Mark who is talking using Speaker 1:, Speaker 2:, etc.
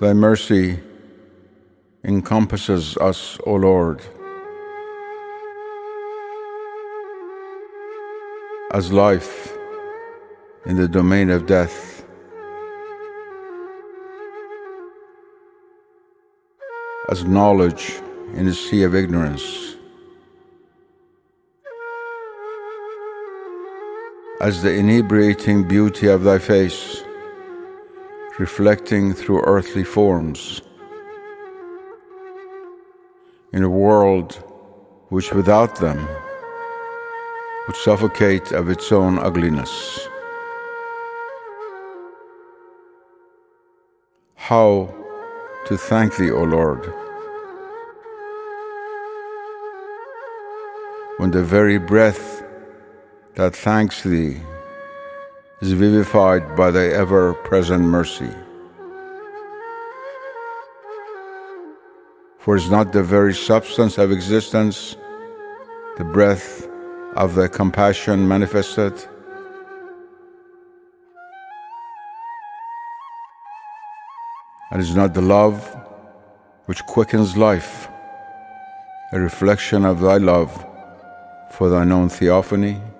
Speaker 1: Thy mercy encompasses us, O Lord, as life in the domain of death, as knowledge in the sea of ignorance, as the inebriating beauty of thy face, reflecting through earthly forms, in a world which without them would suffocate of its own ugliness. How to thank thee, O Lord, when the very breath that thanks thee is vivified by thy ever-present mercy. For is not the very substance of existence the breath of thy compassion manifested? And is not the love which quickens life a reflection of thy love for thine own theophany?